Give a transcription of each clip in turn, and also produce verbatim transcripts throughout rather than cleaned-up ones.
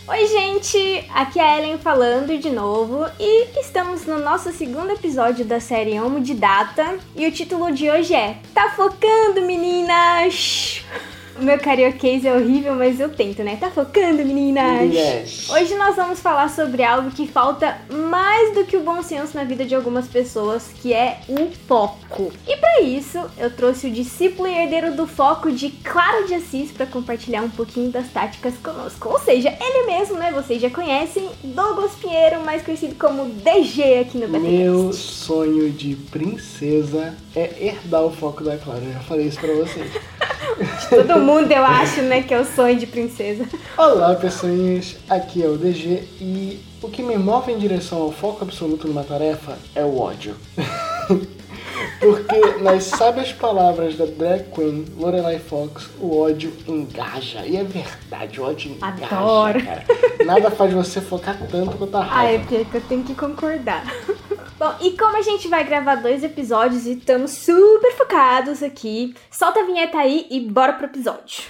Oi gente, aqui é a Ellen falando de novo e estamos no nosso segundo episódio da série Homo de Data e o título de hoje é Tá focando, meninas? O meu carioquês é horrível, mas eu tento, né? Tá focando, meninas? Yes. Hoje nós vamos falar sobre algo que falta mais do que o bom senso na vida de algumas pessoas, que é o foco. E pra isso, eu trouxe o discípulo e herdeiro do foco de Claro de Assis pra compartilhar um pouquinho das táticas conosco. Ou seja, ele mesmo, né? Vocês já conhecem, Douglas Pinheiro, mais conhecido como D G aqui no BTcast. Meu sonho de princesa é herdar o foco da Clara. Eu já falei isso pra vocês. Todo mundo, eu acho, né, que é o sonho de princesa. Olá, pessoinhas. Aqui é o D G e o que me move em direção ao foco absoluto numa tarefa é o ódio. Porque nas sábias palavras da drag queen Lorelai Fox, o ódio engaja. E é verdade, o ódio engaja. Adoro. Cara. Nada faz você focar tanto quanto a Ah, é raiva. porque eu tenho que concordar. Bom, e como a gente vai gravar dois episódios e estamos super focados aqui, solta a vinheta aí e bora pro episódio.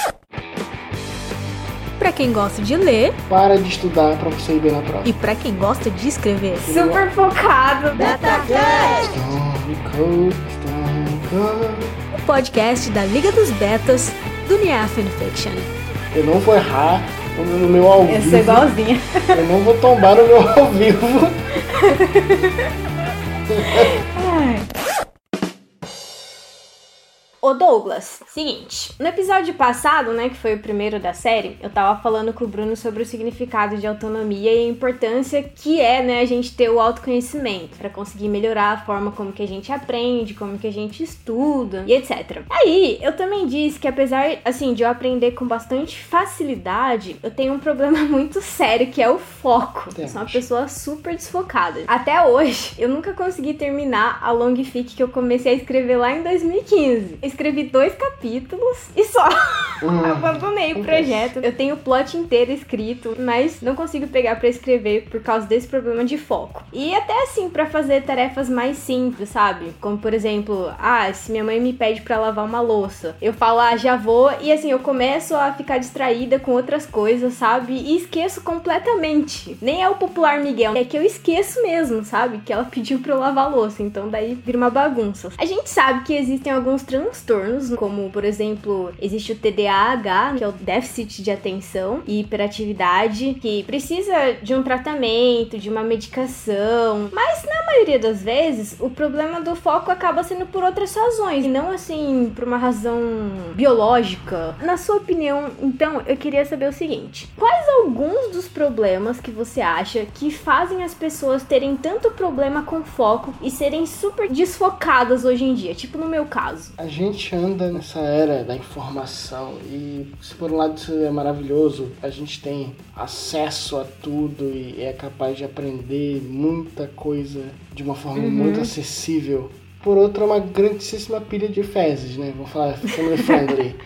Pra quem gosta de ler Para de estudar pra você ir bem na prova. e pra quem gosta de escrever. Super focado. Stone Cold, Stone Cold. O podcast da Liga dos Betas do Nia Fanfiction. Eu não vou errar no meu ao Eu vivo. sou igualzinha. Eu não vou tombar no meu ao vivo. Ô Douglas, seguinte, no episódio passado, né, que foi o primeiro da série, eu tava falando com o Bruno sobre o significado de autonomia e a importância que é, né, a gente ter o autoconhecimento pra conseguir melhorar a forma como que a gente aprende, como que a gente estuda e etcétera. Aí, eu também disse que apesar, assim, de eu aprender com bastante facilidade, eu tenho um problema muito sério que é o foco. Eu sou uma pessoa super desfocada. Até hoje, eu nunca consegui terminar a long fic que eu comecei a escrever lá em dois mil e quinze. Escrevi dois capítulos e só Hum, abandonei o projeto. Eu tenho o plot inteiro escrito, mas não consigo pegar pra escrever por causa desse problema de foco. E até assim, pra fazer tarefas mais simples, sabe? Como, por exemplo, ah, se minha mãe me pede pra lavar uma louça, eu falo, ah, já vou, e assim, eu começo a ficar distraída com outras coisas, sabe? E esqueço completamente. Nem é o popular Miguel, é que eu esqueço mesmo, sabe? Que ela pediu pra eu lavar a louça, então daí vira uma bagunça. A gente sabe que existem alguns transtornos, como, por exemplo, existe o T D A H, que é o déficit de atenção e hiperatividade, que precisa de um tratamento, de uma medicação, mas na maioria das vezes, o problema do foco acaba sendo por outras razões, e não assim, por uma razão biológica. Na sua opinião, então, eu queria saber o seguinte, quais alguns dos problemas que você acha que fazem as pessoas terem tanto problema com foco e serem super desfocadas hoje em dia, tipo no meu caso? A gente anda nessa era da informação e, se por um lado isso é maravilhoso, a gente tem acesso a tudo e é capaz de aprender muita coisa de uma forma Uhum. muito acessível. Por outro, é uma grandíssima pilha de fezes, né? Vamos falar family friendly.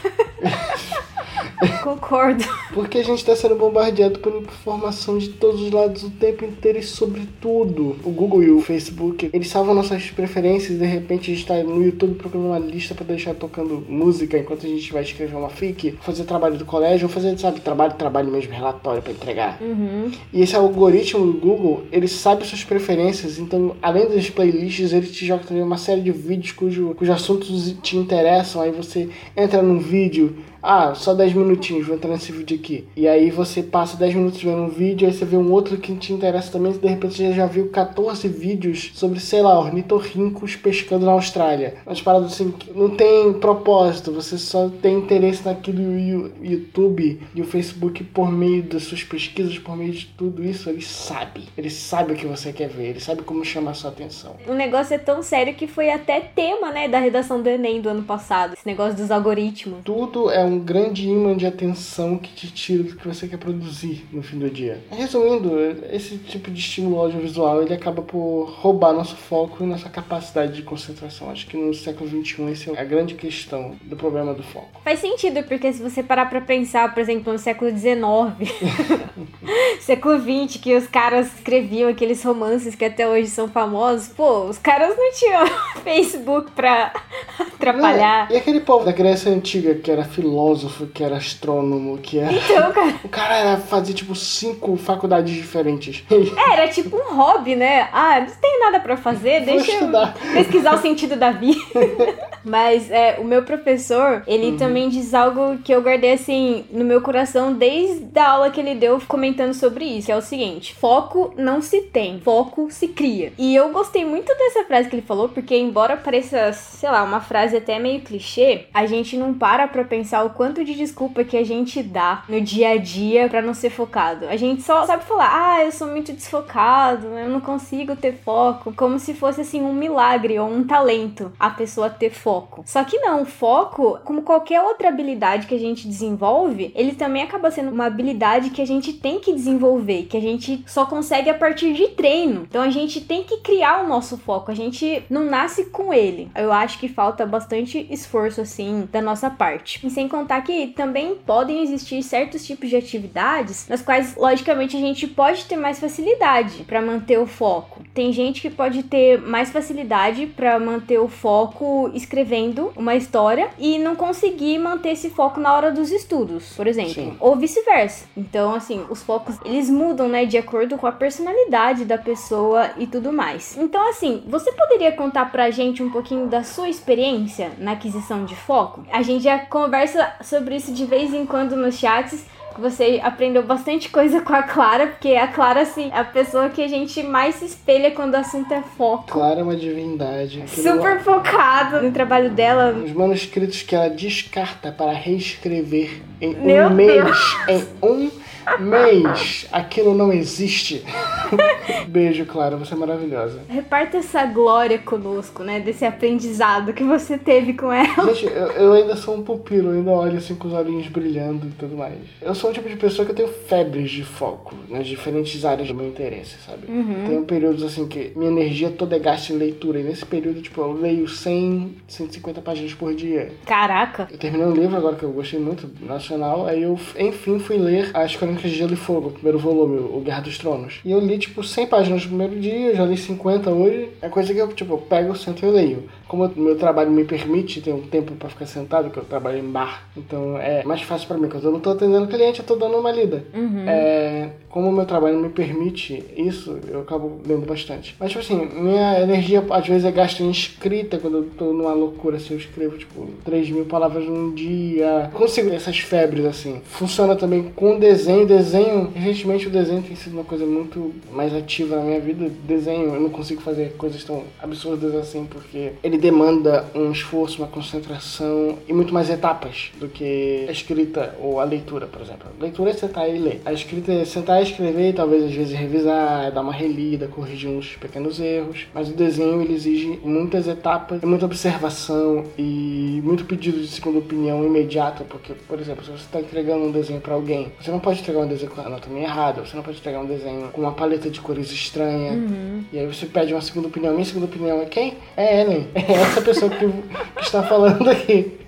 Concordo. Porque a gente está sendo bombardeado por informação de todos os lados o tempo inteiro e sobre tudo. O Google e o Facebook, eles salvam nossas preferências e de repente a gente está no YouTube procurando uma lista para deixar tocando música enquanto a gente vai escrever uma fic, fazer trabalho do colégio, ou fazer, sabe, trabalho, trabalho mesmo, relatório para entregar. Uhum. E esse algoritmo do Google, ele sabe suas preferências, então além das playlists, ele te joga também uma série de vídeos cujo, cujos assuntos te interessam, aí você entra num vídeo, ah, só dez minutinhos, vou entrar nesse vídeo aqui. E aí você passa dez minutos vendo um vídeo, aí você vê um outro que te interessa também, e de repente você já viu catorze vídeos sobre, sei lá, ornitorrincos pescando na Austrália. Umas paradas assim, que não tem propósito, você só tem interesse naquilo, e o YouTube e o Facebook, por meio das suas pesquisas, por meio de tudo isso, ele sabe. Ele sabe o que você quer ver, ele sabe como chamar a sua atenção. O negócio é tão sério que foi até tema, né, da redação do Enem do ano passado. Esse negócio dos algoritmos. Tudo é um grande imã de atenção que te tira do que você quer produzir no fim do dia. Resumindo, esse tipo de estímulo audiovisual, ele acaba por roubar nosso foco e nossa capacidade de concentração. Acho que no século vinte e um essa é a grande questão do problema do foco. Faz sentido, porque se você parar pra pensar, por exemplo, no século dezenove, século vinte, que os caras escreviam aqueles romances que até hoje são famosos, pô, os caras não tinham Facebook pra atrapalhar. É, e aquele povo da Grécia Antiga, que era filósofo, que era astrônomo, que era... Então, cara... O cara era fazer, tipo, cinco faculdades diferentes. É, era tipo um hobby, né? Ah, não tenho nada pra fazer, Vou deixa estudar. eu pesquisar o sentido da vida. Mas é, o meu professor, ele Uhum. também diz algo que eu guardei, assim, no meu coração desde a aula que ele deu comentando sobre isso, que é o seguinte: foco não se tem, foco se cria. E eu gostei muito dessa frase que ele falou, porque embora pareça, sei lá, uma frase até meio clichê, a gente não para pra pensar o quanto de desculpa que a gente dá no dia a dia pra não ser focado. A gente só sabe falar, ah, eu sou muito desfocado, eu não consigo ter foco, como se fosse, assim, um milagre ou um talento a pessoa ter foco. Só que não, foco, como qualquer outra habilidade que a gente desenvolve, ele também acaba sendo uma habilidade que a gente tem que desenvolver, que a gente só consegue a partir de treino. Então a gente tem que criar o nosso foco, a gente não nasce com ele. Eu acho que falta bastante esforço, assim, da nossa parte. E sem contar que também podem existir certos tipos de atividades nas quais, logicamente, a gente pode ter mais facilidade para manter o foco. Tem gente que pode ter mais facilidade para manter o foco escrevendo uma história e não conseguir manter esse foco na hora dos estudos, por exemplo. Sim. Ou vice-versa. Então, assim, os focos, eles mudam, né, de acordo com a personalidade da pessoa e tudo mais. Então, assim, você poderia contar pra gente um pouquinho da sua experiência na aquisição de foco? A gente já conversa sobre isso de vez em quando nos chats. Você aprendeu bastante coisa com a Clara, porque a Clara, assim, é a pessoa que a gente mais se espelha quando o assunto é foco. Clara é uma divindade. Super focado no trabalho dela. Os manuscritos que ela descarta para reescrever em Meu um mês. Deus. Em um mês. Aquilo não existe. Beijo, Clara. Você é maravilhosa. Reparta essa glória conosco, né? Desse aprendizado que você teve com ela. Gente, eu, eu ainda sou um pupilo. Eu ainda olho assim com os olhinhos brilhando e tudo mais. Eu sou o tipo de pessoa que eu tenho febres de foco nas diferentes áreas do meu interesse, sabe? Uhum. Tem períodos assim que minha energia toda é gasta em leitura. E nesse período, tipo, eu leio cem, cento e cinquenta páginas por dia. Caraca! Eu terminei um livro agora que eu gostei muito, nacional. Aí eu, enfim, fui ler As Crônicas de Gelo e Fogo, o primeiro volume, o Guerra dos Tronos. E eu li, tipo, cem páginas no primeiro dia, eu já li cinquenta hoje. É coisa que eu, tipo, eu pego, sento e eu leio. Como o meu trabalho me permite ter um tempo pra ficar sentado, que eu trabalho em bar, então é mais fácil pra mim, porque eu não tô atendendo cliente, eu tô dando uma lida. Uhum. É, como o meu trabalho me permite isso, eu acabo lendo bastante. Mas, tipo assim, minha energia às vezes é gasta em escrita, quando eu tô numa loucura, assim, eu escrevo, tipo, três mil palavras num dia. Consigo ter essas febres, assim. Funciona também com desenho. Desenho, recentemente o desenho tem sido uma coisa muito mais ativa na minha vida. Desenho, eu não consigo fazer coisas tão absurdas assim, porque ele demanda um esforço, uma concentração e muito mais etapas do que a escrita ou a leitura, por exemplo. A leitura é sentar e ler. A escrita é sentar e escrever, talvez às vezes revisar, dar uma relida, corrigir uns pequenos erros. Mas o desenho, ele exige muitas etapas, muita observação e muito pedido de segunda opinião imediata, porque, por exemplo, se você está entregando um desenho para alguém, você não pode entregar um desenho com a anatomia errada, você não pode entregar um desenho com uma paleta de cores estranha. Uhum. E aí você pede uma segunda opinião. Minha segunda opinião é quem? É Ellen. É essa pessoa que, que está falando aqui.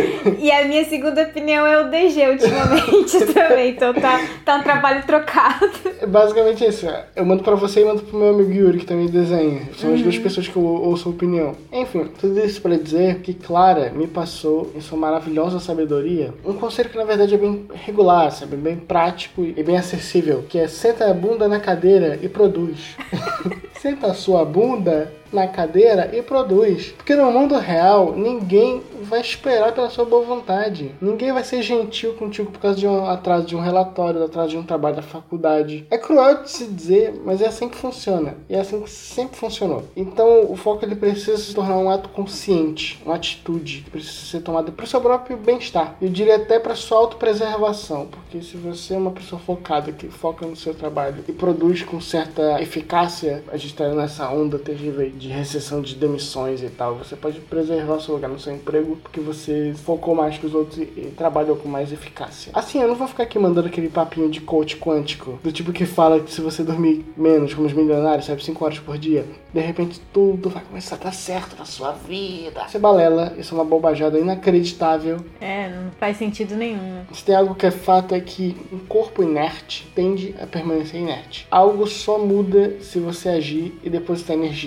E a minha segunda opinião é o D G ultimamente também, então tá, tá um trabalho trocado. É basicamente isso. Eu mando pra você e mando pro meu amigo Yuri, que também desenha. São uhum. as duas pessoas que eu ouço a opinião. Enfim, tudo isso pra dizer que Clara me passou, em sua maravilhosa sabedoria, um conselho que na verdade é bem regular, sabe? Bem prático e bem acessível, que é senta a bunda na cadeira e produz. Senta a sua bunda na cadeira e produz. Porque no mundo real, ninguém vai esperar pela sua boa vontade. Ninguém vai ser gentil contigo por causa de um atraso de um relatório, atraso de um trabalho da faculdade. É cruel de se dizer, mas é assim que funciona. E é assim que sempre funcionou. Então, o foco ele precisa se tornar um ato consciente, uma atitude que precisa ser tomada para o seu próprio bem-estar. Eu diria até para sua autopreservação, porque se você é uma pessoa focada, que foca no seu trabalho e produz com certa eficácia, a gente está nessa onda terrível de recessão de demissões e tal, você pode preservar o seu lugar no seu emprego porque você focou mais que os outros e, e trabalhou com mais eficácia. Assim, eu não vou ficar aqui mandando aquele papinho de coach quântico, do tipo que fala que se você dormir menos, como os milionários, sabe, cinco horas por dia, de repente tudo vai começar a dar certo na sua vida. Isso é balela, isso é uma bobajada inacreditável. É, não faz sentido nenhum. Se tem algo que é fato é que um corpo inerte tende a permanecer inerte. Algo só muda se você agir e depositar energia.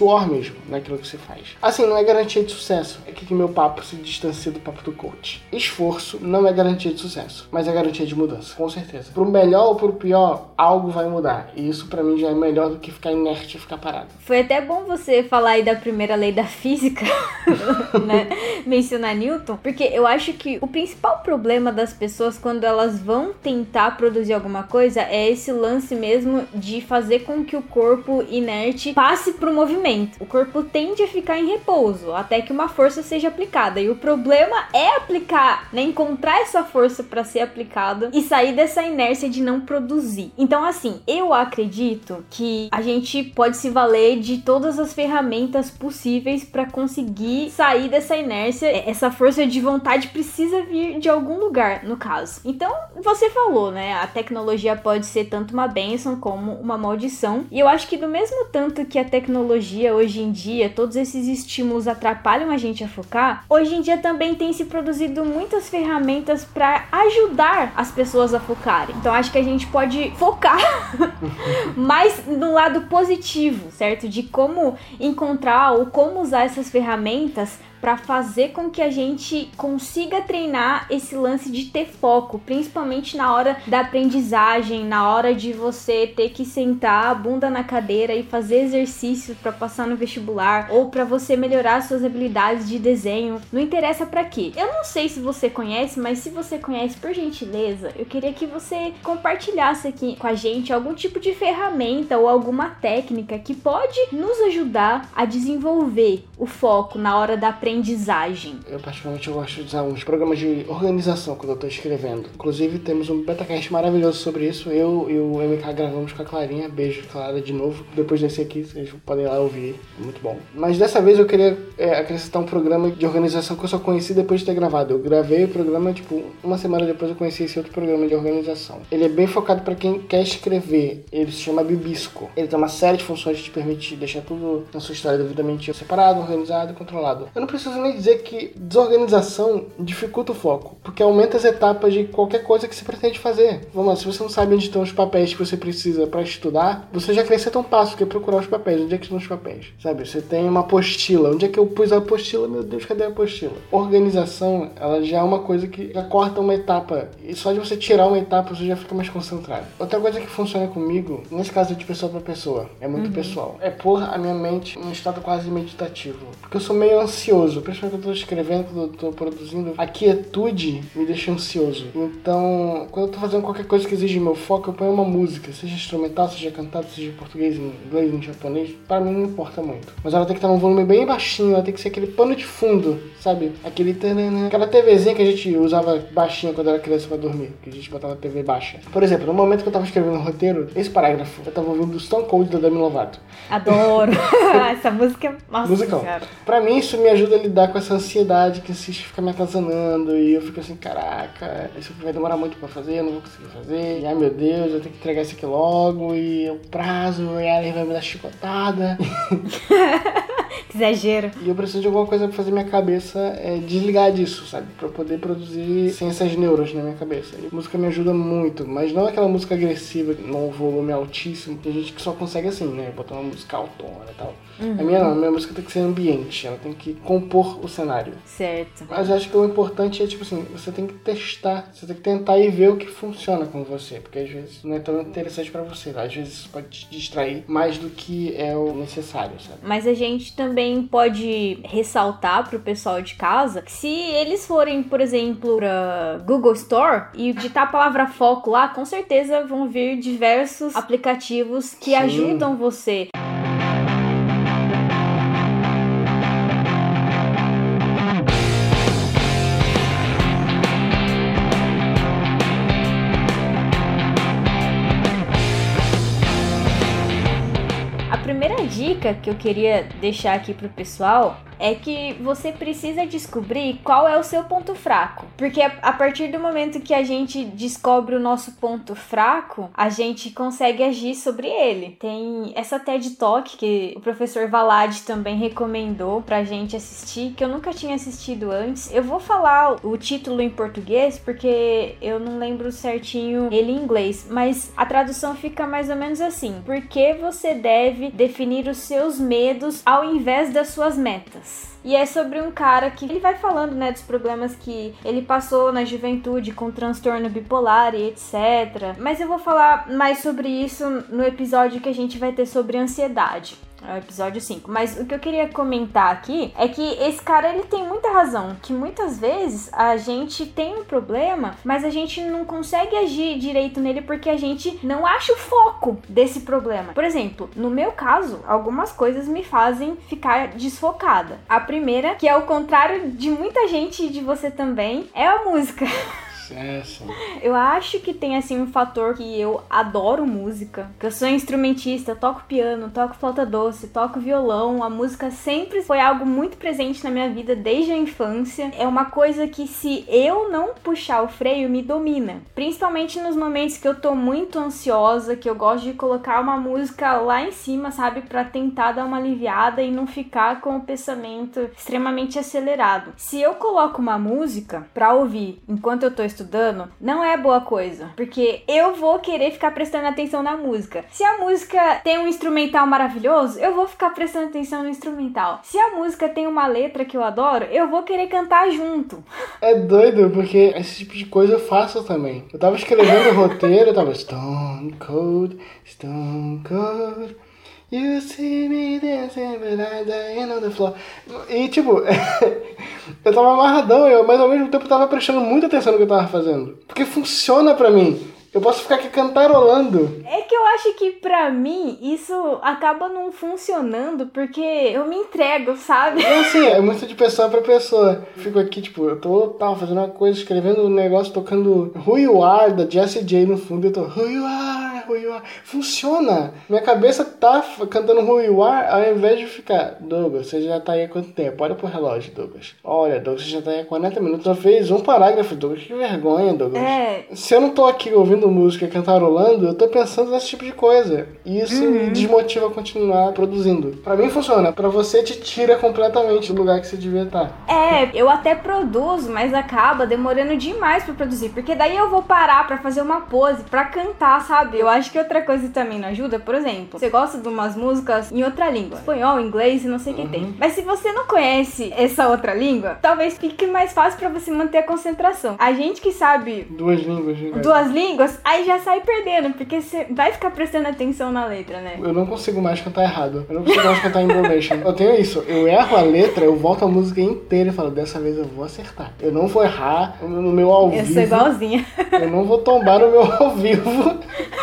suor mesmo naquilo que você faz. Assim, não é garantia de sucesso. É que meu papo se distancia do papo do coach. Esforço não é garantia de sucesso, mas é garantia de mudança, com certeza. Pro melhor ou pro pior, algo vai mudar. E isso pra mim já é melhor do que ficar inerte e ficar parado. Foi até bom você falar aí da primeira lei da física, né? Mencionar Newton, porque eu acho que o principal problema das pessoas quando elas vão tentar produzir alguma coisa é esse lance mesmo de fazer com que o corpo inerte passe pro movimento. O corpo tende a ficar em repouso até que uma força seja aplicada. E o problema é aplicar, né? Encontrar essa força para ser aplicada e sair dessa inércia de não produzir. Então, assim, eu acredito que a gente pode se valer de todas as ferramentas possíveis para conseguir sair dessa inércia. Essa força de vontade precisa vir de algum lugar, no caso. Então, você falou, né? A tecnologia pode ser tanto uma bênção como uma maldição. E eu acho que do mesmo tanto que a tecnologia hoje em dia, todos esses estímulos atrapalham a gente a focar, hoje em dia também tem se produzido muitas ferramentas para ajudar as pessoas a focarem. Então acho que a gente pode focar mais no lado positivo, certo? De como encontrar ou como usar essas ferramentas para fazer com que a gente consiga treinar esse lance de ter foco, principalmente na hora da aprendizagem, na hora de você ter que sentar a bunda na cadeira e fazer exercícios para passar no vestibular, ou para você melhorar suas habilidades de desenho, não interessa para quê. Eu não sei se você conhece, mas se você conhece, por gentileza, eu queria que você compartilhasse aqui com a gente algum tipo de ferramenta ou alguma técnica que pode nos ajudar a desenvolver o foco na hora da aprendizagem. aprendizagem. Eu particularmente eu gosto de usar uns programas de organização quando eu estou escrevendo. Inclusive temos um betacast maravilhoso sobre isso. Eu e o M K gravamos com a Clarinha. Beijo, Clara, de novo. Depois desse aqui, vocês podem ir lá ouvir. Muito bom. Mas dessa vez eu queria é, acrescentar um programa de organização que eu só conheci depois de ter gravado. Eu gravei o programa, tipo, uma semana depois eu conheci esse outro programa de organização. Ele é bem focado para quem quer escrever. Ele se chama Bibisco. Ele tem uma série de funções que te permite deixar tudo na sua história devidamente separado, organizado e controlado. Eu não preciso nem dizer que desorganização dificulta o foco, porque aumenta as etapas de qualquer coisa que você pretende fazer. Vamos lá, se você não sabe onde estão os papéis que você precisa para estudar, você já acrescenta um passo, que é procurar os papéis. Onde é que estão os papéis? Sabe, você tem uma apostila. Onde é que eu pus a apostila? Meu Deus, cadê a apostila? Organização, ela já é uma coisa que já corta uma etapa, e só de você tirar uma etapa, você já fica mais concentrado. Outra coisa que funciona comigo, nesse caso é de pessoa para pessoa, é muito uhum. pessoal, é pôr a minha mente em um estado quase meditativo, porque eu sou meio ansioso, principalmente quando eu tô escrevendo, quando eu tô produzindo, a quietude me deixa ansioso. Então, quando eu tô fazendo qualquer coisa que exige meu foco, eu ponho uma música, seja instrumental, seja cantado, seja em português, em inglês, em japonês, para mim não importa muito. Mas ela tem que estar num volume bem baixinho, ela tem que ser aquele pano de fundo, sabe? Aquele tanana, aquela TVzinha que a gente usava baixinha quando era criança pra dormir, que a gente botava a T V baixa. Por exemplo, no momento que eu tava escrevendo o roteiro, esse parágrafo, eu tava ouvindo Stone Cold da Demi Lovato. Adoro! Essa música, nossa, musicão. Cara. Pra mim isso me ajuda a lidar com essa ansiedade que insiste em ficar me atazanando, e eu fico assim, caraca, isso aqui vai demorar muito pra fazer, eu não vou conseguir fazer, e ai meu Deus, eu tenho que entregar isso aqui logo, e o prazo, e aí vai me dar chicotada. Que exagero. E eu preciso de alguma coisa pra fazer minha cabeça é, desligar disso, sabe? Pra eu poder produzir sem essas neuras na minha cabeça. E a música me ajuda muito, mas não aquela música agressiva, num volume altíssimo. Tem gente que só consegue assim, né? Botar uma música autona e tal. Uhum. A minha não, a minha música tem que ser ambiente, ela tem que compor o cenário. Certo. Mas eu acho que o importante é, tipo assim, você tem que testar, você tem que tentar e ver o que funciona com você, porque às vezes não é tão interessante pra você, às vezes isso pode te distrair mais do que é o necessário, sabe? Mas a gente também pode ressaltar pro pessoal de casa que se eles forem, por exemplo, pra Google Store e digitar a palavra foco lá, com certeza vão vir diversos aplicativos que Sim. ajudam você. A primeira dica que eu queria deixar aqui pro pessoal é que você precisa descobrir qual é o seu ponto fraco. Porque a partir do momento que a gente descobre o nosso ponto fraco, a gente consegue agir sobre ele. Tem essa TED Talk que o professor Valade também recomendou pra gente assistir, que eu nunca tinha assistido antes. Eu vou falar o título em português porque eu não lembro certinho ele em inglês, mas a tradução fica mais ou menos assim: por que você deve definir seguir os seus medos ao invés das suas metas. E é sobre um cara que ele vai falando, né, dos problemas que ele passou na juventude com transtorno bipolar e etcétera. Mas eu vou falar mais sobre isso no episódio que a gente vai ter sobre ansiedade. É o episódio cinco. Mas o que eu queria comentar aqui é que esse cara, ele tem muita razão. Que muitas vezes a gente tem um problema, mas a gente não consegue agir direito nele porque a gente não acha o foco desse problema. Por exemplo, no meu caso, algumas coisas me fazem ficar desfocada. A primeira, que é o contrário de muita gente e de você também, é a música. É, sim. Eu acho que tem assim um fator que eu adoro música, que eu sou instrumentista, eu toco piano, toco flauta doce, toco violão. A música sempre foi algo muito presente na minha vida desde a infância. É uma coisa que, se eu não puxar o freio, me domina, principalmente nos momentos que eu tô muito ansiosa, que eu gosto de colocar uma música lá em cima, sabe, pra tentar dar uma aliviada e não ficar com o pensamento extremamente acelerado. Se eu coloco uma música pra ouvir enquanto eu tô estudando, estudando, não é boa coisa, porque eu vou querer ficar prestando atenção na música. Se a música tem um instrumental maravilhoso, eu vou ficar prestando atenção no instrumental. Se a música tem uma letra que eu adoro, eu vou querer cantar junto. É doido, porque esse tipo de coisa eu faço também. Eu tava escrevendo o roteiro, eu tava Stone Cold, Stone Cold, you see me dancing but I die on the floor. E tipo, eu tava amarradão, eu, mas ao mesmo tempo eu tava prestando muita atenção no que eu tava fazendo. Porque funciona pra mim. Eu posso ficar aqui cantarolando. É que eu acho que pra mim isso acaba não funcionando porque eu me entrego, sabe? É assim, é muito de pessoa pra pessoa. Eu fico aqui, tipo, eu tô tal, fazendo uma coisa, escrevendo um negócio, tocando Who You Are, da Jessie J no fundo, eu tô Who You Are, Who You Are. Funciona! Minha cabeça tá cantando Who You Are, ao invés de ficar, Douglas, você já tá aí há quanto tempo? Olha pro relógio, Douglas. Olha, Douglas, você já tá aí há quarenta minutos, só fez um parágrafo, Douglas. Que vergonha, Douglas. É. Se eu não tô aqui ouvindo música cantarolando, eu tô pensando nesse tipo de coisa. E isso uhum. me desmotiva a continuar produzindo. Pra mim funciona. Pra você, te tira completamente do lugar que você devia estar. É, eu até produzo, mas acaba demorando demais pra produzir. Porque daí eu vou parar pra fazer uma pose, pra cantar, sabe? Eu acho que outra coisa que também não ajuda, por exemplo, você gosta de umas músicas em outra língua. Espanhol, inglês e não sei o que uhum. tem. Mas se você não conhece essa outra língua, talvez fique mais fácil pra você manter a concentração. A gente que sabe Duas línguas, gente. Duas línguas, aí já sai perdendo, porque você vai ficar prestando atenção na letra, né? Eu não consigo mais cantar errado. Eu não consigo mais cantar embromation. Eu tenho isso. Eu erro a letra, eu volto a música inteira e falo, dessa vez eu vou acertar. Eu não vou errar no meu ao eu vivo. Eu sou igualzinha. Eu não vou tombar no meu ao vivo.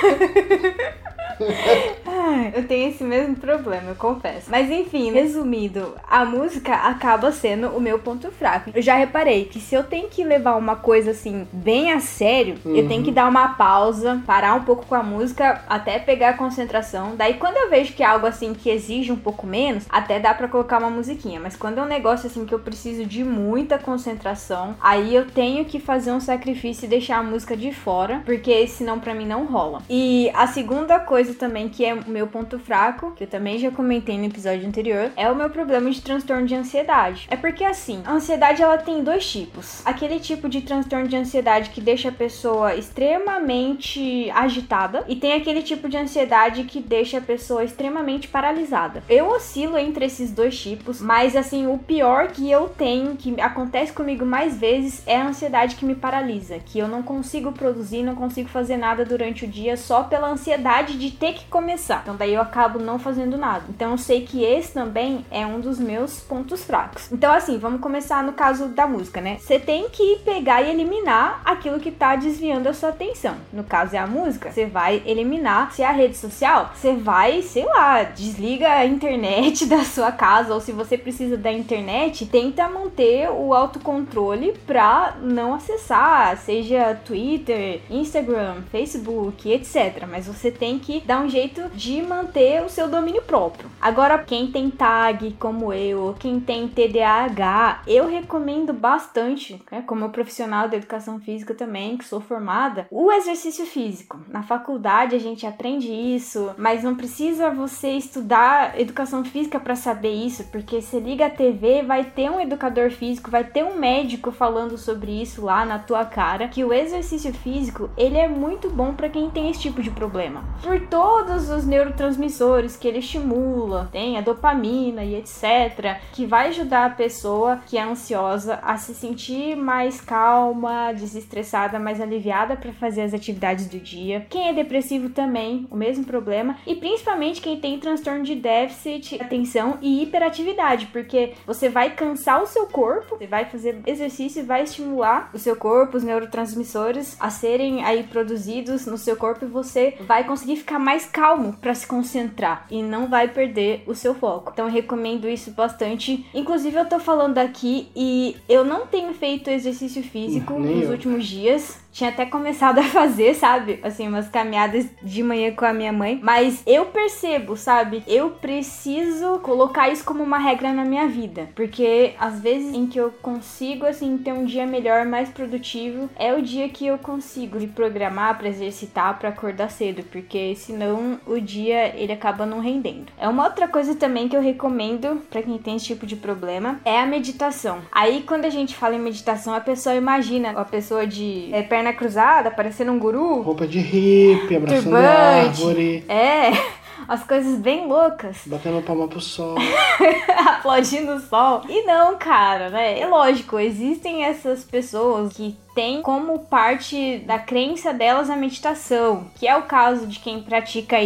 Eu tenho esse mesmo problema, eu confesso. Mas enfim, resumindo, a música acaba sendo o meu ponto fraco. Eu já reparei que se eu tenho que levar uma coisa assim bem a sério, uhum. eu tenho que dar uma pausa, parar um pouco com a música, até pegar a concentração. Daí quando eu vejo que é algo assim que exige um pouco menos, até dá pra colocar uma musiquinha. Mas quando é um negócio assim que eu preciso de muita concentração, aí eu tenho que fazer um sacrifício e deixar a música de fora, porque senão pra mim não rola. E a segunda coisa também, que é o meu ponto fraco, que eu também já comentei no episódio anterior, é o meu problema de transtorno de ansiedade. É porque assim, a ansiedade ela tem dois tipos. Aquele tipo de transtorno de ansiedade que deixa a pessoa extremamente agitada, e tem aquele tipo de ansiedade que deixa a pessoa extremamente paralisada. Eu oscilo entre esses dois tipos, mas assim, o pior que eu tenho, que acontece comigo mais vezes, é a ansiedade que me paralisa, que eu não consigo produzir, não consigo fazer nada durante o dia só pela ansiedade de ter que começar. Então daí eu acabo não fazendo nada. Então eu sei que esse também é um dos meus pontos fracos. Então assim, vamos começar no caso da música, né? Você tem que pegar e eliminar aquilo que tá desviando a sua atenção. No caso é a música, você vai eliminar. Se é a rede social, você vai, sei lá, desliga a internet da sua casa, ou se você precisa da internet, tenta manter o autocontrole pra não acessar, seja Twitter, Instagram, Facebook, etcétera. Mas você tem que dar um jeito de manter o seu domínio próprio. Agora, quem tem tag, como eu, quem tem T D A H, eu recomendo bastante, né, como profissional da educação física também, que sou formada, o exercício físico. Na faculdade a gente aprende isso, mas não precisa você estudar educação física para saber isso, porque você liga a T V, vai ter um educador físico, vai ter um médico falando sobre isso lá na tua cara, que o exercício físico, ele é muito bom para quem tem esse tipo de problema. Por todos os neurotransmissores que ele estimula, tem a dopamina e etc, que vai ajudar a pessoa que é ansiosa a se sentir mais calma, desestressada, mais aliviada para fazer as atividades do dia. Quem é depressivo também, o mesmo problema, e principalmente quem tem transtorno de déficit de atenção e hiperatividade, porque você vai cansar o seu corpo, você vai fazer exercício e vai estimular o seu corpo, os neurotransmissores a serem aí produzidos no seu corpo, e você vai conseguir ficar mais calmo para se concentrar e não vai perder o seu foco. Então eu recomendo isso bastante. Inclusive eu tô falando aqui e eu não tenho feito exercício físico Nem nos eu. últimos dias. Tinha até começado a fazer, sabe? Assim, umas caminhadas de manhã com a minha mãe. Mas eu percebo, sabe? Eu preciso colocar isso como uma regra na minha vida. Porque às vezes em que eu consigo, assim, ter um dia melhor, mais produtivo, é o dia que eu consigo me programar pra exercitar, pra acordar cedo. Porque senão o dia, ele acaba não rendendo. É uma outra coisa também que eu recomendo pra quem tem esse tipo de problema, é a meditação. Aí quando a gente fala em meditação, a pessoa imagina a pessoa de é, perna cruzada, parecendo um guru. Roupa de hippie, abraçando Turbante. árvore. É, as coisas bem loucas. Batendo palma pro sol. Aplaudindo o sol. E não, cara, né? É lógico, existem essas pessoas que tem como parte da crença delas a meditação, que é o caso de quem pratica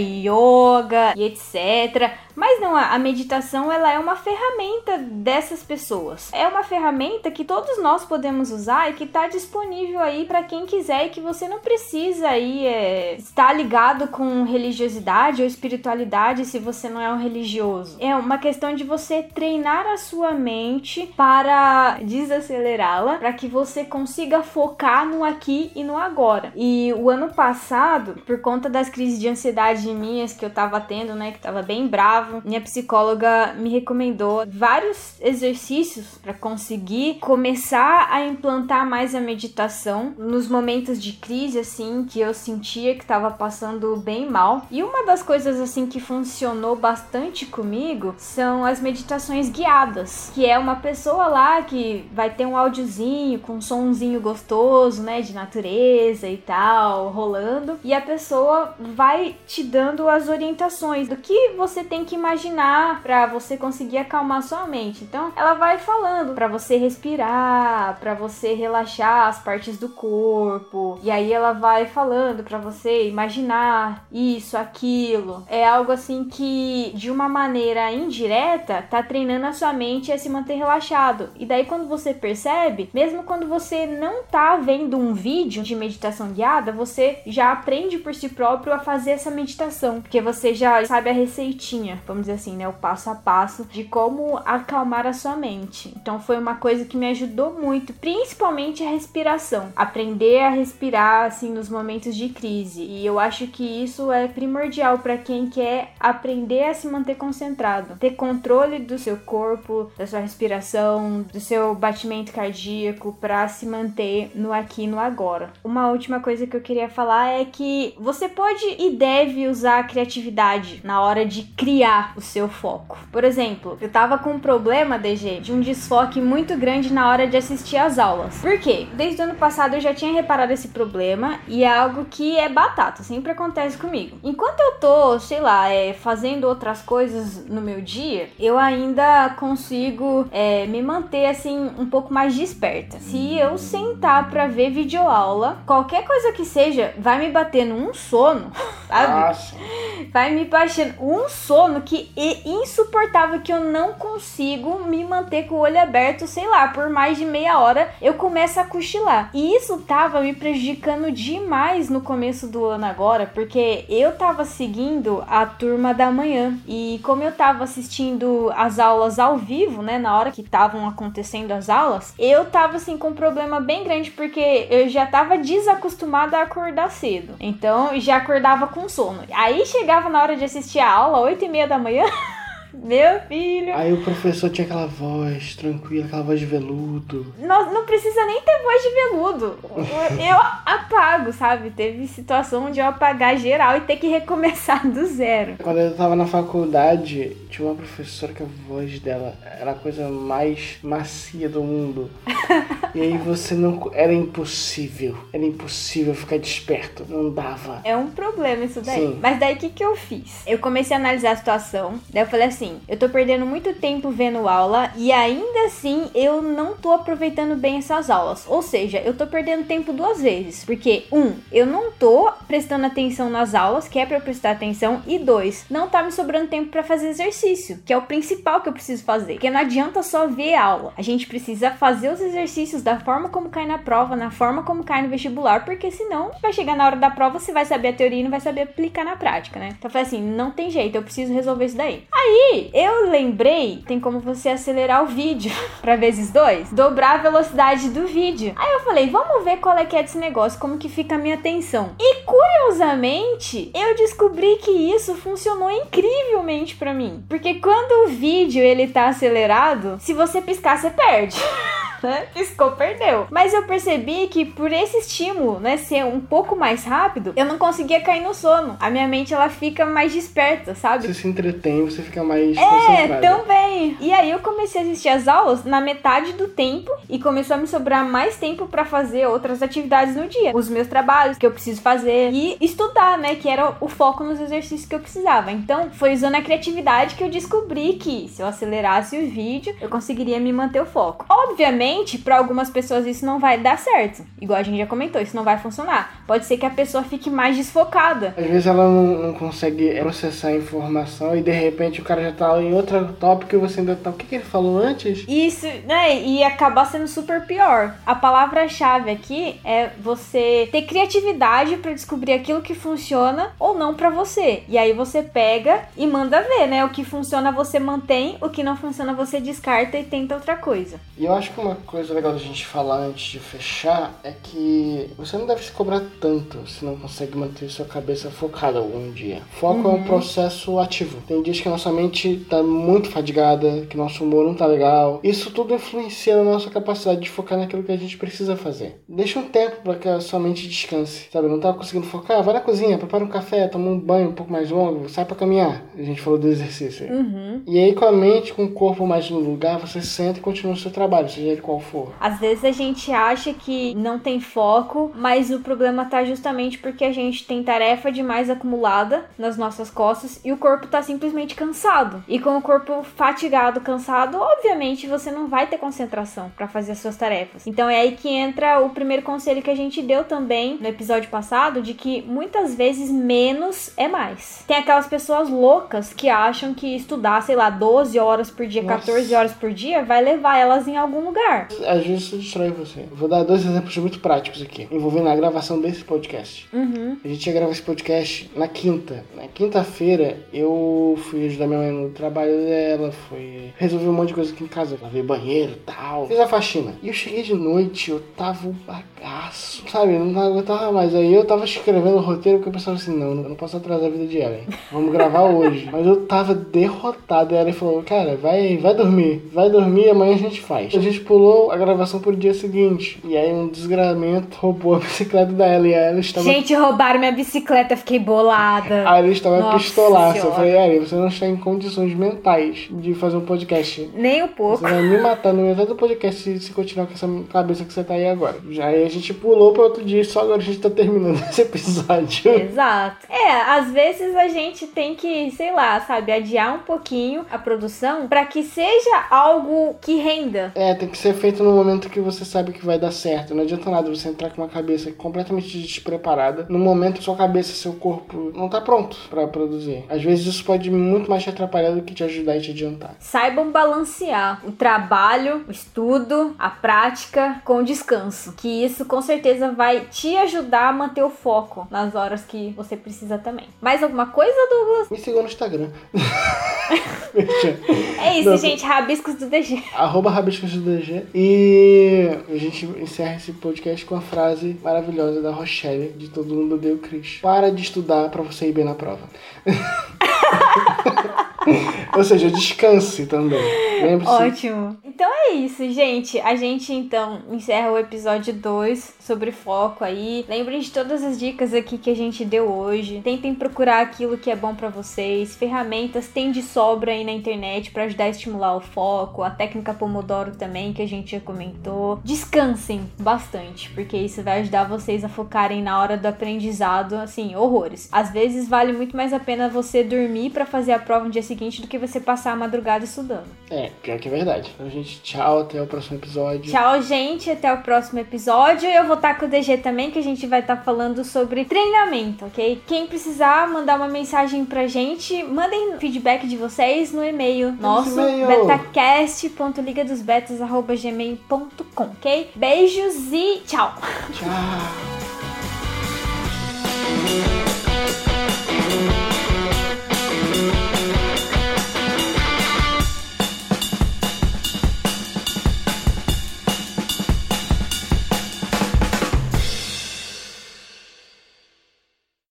yoga e etc. Mas não, a meditação ela é uma ferramenta dessas pessoas. É uma ferramenta que todos nós podemos usar e que está disponível aí para quem quiser, e que você não precisa aí é, estar ligado com religiosidade ou espiritualidade se você não é um religioso. É uma questão de você treinar a sua mente para desacelerá-la, para que você consiga focar no aqui e no agora. E o ano passado, por conta das crises de ansiedade minhas que eu tava tendo, né, que tava bem brava, minha psicóloga me recomendou vários exercícios para conseguir começar a implantar mais a meditação nos momentos de crise, assim, que eu sentia que tava passando bem mal. E uma das coisas, assim, que funcionou bastante comigo são as meditações guiadas, que é uma pessoa lá que vai ter um áudiozinho com um sonzinho gostoso, né, de natureza e tal, rolando, e a pessoa vai te dando as orientações do que você tem que imaginar para você conseguir acalmar sua mente. Então ela vai falando para você respirar, para você relaxar as partes do corpo, e aí ela vai falando para você imaginar isso, aquilo. É algo assim que de uma maneira indireta tá treinando a sua mente a se manter relaxado. E daí quando você percebe, mesmo quando você não tá vendo um vídeo de meditação guiada, você já aprende por si próprio a fazer essa meditação, porque você já sabe a receitinha, vamos dizer assim, né, o passo a passo de como acalmar a sua mente. Então foi uma coisa que me ajudou muito, principalmente a respiração, aprender a respirar assim nos momentos de crise. E eu acho que isso é primordial para quem quer aprender a se manter concentrado, ter controle do seu corpo, da sua respiração, do seu batimento cardíaco, para se manter no aqui e no agora. Uma última coisa que eu queria falar é que você pode e deve usar a criatividade na hora de criar o seu foco. Por exemplo, eu tava com um problema, D G, de um desfoque muito grande na hora de assistir às aulas. Por quê? Desde o ano passado eu já tinha reparado esse problema, e é algo que é batata, sempre acontece comigo. Enquanto eu tô, sei lá, é, fazendo outras coisas no meu dia, eu ainda consigo é, me manter assim um pouco mais desperta. Se eu sentar pra ver videoaula, qualquer coisa que seja, vai me bater num sono, sabe? Nossa. Vai me baixando um sono que é insuportável, que eu não consigo me manter com o olho aberto, sei lá, por mais de meia hora eu começo a cochilar. E isso tava me prejudicando demais no começo do ano agora, porque eu tava seguindo a turma da manhã, e como eu tava assistindo as aulas ao vivo, né, na hora que estavam acontecendo as aulas, eu tava assim com um problema bem grande, porque eu já tava desacostumada a acordar cedo, então já acordava com sono. Aí chegava na hora de assistir a aula, oito e meia da manhã, Meu filho. Aí o professor tinha aquela voz tranquila, aquela voz de veludo. Não, não precisa nem ter voz de veludo. Eu apago, sabe? Teve situação onde eu apagar geral e ter que recomeçar do zero. Quando eu tava na faculdade, tinha uma professora que a voz dela era a coisa mais macia do mundo. E aí você não... Era impossível. Era impossível ficar desperto. Não dava. É um problema isso daí. Sim. Mas daí o que que eu fiz? Eu comecei a analisar a situação. Daí eu falei assim, eu tô perdendo muito tempo vendo aula e ainda assim eu não tô aproveitando bem essas aulas. Ou seja, eu tô perdendo tempo duas vezes. Porque, um, eu não tô prestando atenção nas aulas, que é pra eu prestar atenção. E dois, não tá me sobrando tempo pra fazer exercício, que é o principal que eu preciso fazer. Porque não adianta só ver a aula. A gente precisa fazer os exercícios da forma como cai na prova, na forma como cai no vestibular, porque senão vai chegar na hora da prova, você vai saber a teoria e não vai saber aplicar na prática, né? Então eu falei assim, não tem jeito, eu preciso resolver isso daí. Aí, eu lembrei, tem como você acelerar o vídeo pra vezes dois, dobrar a velocidade do vídeo. Aí eu falei, vamos ver qual é que é desse negócio, como que fica a minha atenção. E curiosamente, eu descobri que isso funcionou incrivelmente pra mim. Porque quando o vídeo ele tá acelerado, se você piscar, você perde. Né? Piscou, perdeu. Mas eu percebi que por esse estímulo, né, ser um pouco mais rápido, eu não conseguia cair no sono. A minha mente, ela fica mais desperta, sabe? Você se entretém, você fica mais é, concentrado. É, também. E aí eu comecei a assistir as aulas na metade do tempo e começou a me sobrar mais tempo pra fazer outras atividades no dia. Os meus trabalhos que eu preciso fazer e estudar, né, que era o foco nos exercícios que eu precisava. Então, foi usando a criatividade que eu descobri que se eu acelerasse o vídeo, eu conseguiria me manter o foco. Obviamente, para algumas pessoas isso não vai dar certo. Igual a gente já comentou, isso não vai funcionar. Pode ser que a pessoa fique mais desfocada. Às vezes ela não, não consegue processar a informação e de repente o cara já tá em outro tópico e você ainda tá... O que, que ele falou antes? Isso, né? E acabar sendo super pior. A palavra-chave aqui é você ter criatividade para descobrir aquilo que funciona ou não para você. E aí você pega e manda ver, né? O que funciona você mantém, o que não funciona você descarta e tenta outra coisa. E eu acho que uma coisa legal da gente falar antes de fechar é que você não deve se cobrar tanto se não consegue manter sua cabeça focada algum dia. Foco uhum. é um processo ativo. Tem dias que a nossa mente tá muito fadigada, que nosso humor não tá legal. Isso tudo influencia na nossa capacidade de focar naquilo que a gente precisa fazer. Deixa um tempo para que a sua mente descanse. Sabe, não tá conseguindo focar? Vai na cozinha, prepara um café, toma um banho um pouco mais longo, sai pra caminhar. A gente falou do exercício aí. Uhum. E aí com a mente, com o corpo mais no lugar, você senta e continua o seu trabalho, seja ele qual for. Às vezes a gente acha que não tem foco, mas o problema tá justamente porque a gente tem tarefa demais acumulada nas nossas costas e o corpo tá simplesmente cansado. E com o corpo fatigado, cansado, obviamente você não vai ter concentração pra fazer as suas tarefas. Então é aí que entra o primeiro conselho que a gente deu também no episódio passado, de que muitas vezes menos é mais. Tem aquelas pessoas loucas que acham que estudar, sei lá, doze horas por dia, Nossa. quatorze horas por dia vai levar elas em algum lugar. Às vezes isso destrói você. Vou dar dois exemplos muito práticos aqui, envolvendo a gravação desse podcast. Uhum. A gente ia gravar esse podcast na quinta. Na quinta-feira, eu fui ajudar minha mãe no trabalho dela, fui resolver um monte de coisa aqui em casa. Lavei banheiro e tal. Fiz a faxina. E eu cheguei de noite, eu tava um bagaço, sabe? Eu não aguentava mais. Aí eu tava escrevendo o roteiro porque eu pensava assim, não, eu não posso atrasar a vida de Ellen. Vamos gravar hoje. Mas eu tava derrotado. E ela falou, cara, vai, vai dormir. Vai dormir e amanhã a gente faz. A gente pulou a gravação pro dia seguinte. E aí um desgramento roubou a bicicleta da Ellen. E a Ellen estava... Gente, roubaram minha bicicleta, fiquei bolada. A Ellen estava Nossa pistolaça. senhora. Eu falei, Ellen, você não está em condições mentais de fazer um podcast. Nem um pouco. Você vai me matar no metade do podcast se, se continuar com essa cabeça que você tá aí agora. Já aí a gente pulou para outro dia e só agora a gente tá terminando esse episódio. Exato. É, às vezes a gente tem que, sei lá, sabe, adiar um pouquinho a produção para que seja algo que renda. É, tem que ser feito no momento que você sabe que vai dar certo. Não adianta nada você entrar com uma cabeça completamente despreparada no momento que sua cabeça, seu corpo não tá pronto para produzir. Às vezes isso pode muito mais te atrapalhar do que te ajudar e te adiantar. Saibam balancear o trabalho, o estudo, a prática com o descanso. Que isso com certeza vai te ajudar a manter o foco nas horas que você precisa também. Mais alguma coisa, Douglas? Me sigam no Instagram. É isso, Não, gente. Rabiscos do D G. Arroba Rabiscos do D G. E a gente encerra esse podcast com a frase maravilhosa da Rochelle, de Todo Mundo Odeia o Chris. Para de estudar pra você ir bem na prova. Ou seja, descanse também. Lembre-se. Ótimo. Então é isso, gente. A gente, então, encerra o episódio dois sobre foco aí. Lembrem de todas as dicas aqui que a gente deu hoje. Tentem procurar aquilo que é bom pra vocês. Ferramentas tem de sobra aí na internet pra ajudar a estimular o foco. A técnica Pomodoro também, que a gente já comentou. Descansem bastante, porque isso vai ajudar vocês a focarem na hora do aprendizado, assim, horrores. Às vezes vale muito mais a pena você dormir pra fazer a prova no dia seguinte do que você passar a madrugada estudando. É, pior que é verdade. Então, gente, tchau, até o próximo episódio. Tchau, gente, até o próximo episódio. Eu vou estar com o D G também, que a gente vai estar falando sobre treinamento, ok? Quem precisar mandar uma mensagem pra gente, mandem feedback de vocês no e-mail nosso, betacast ponto liga dos betas arroba gmail ponto com, ok? Beijos e tchau! Tchau!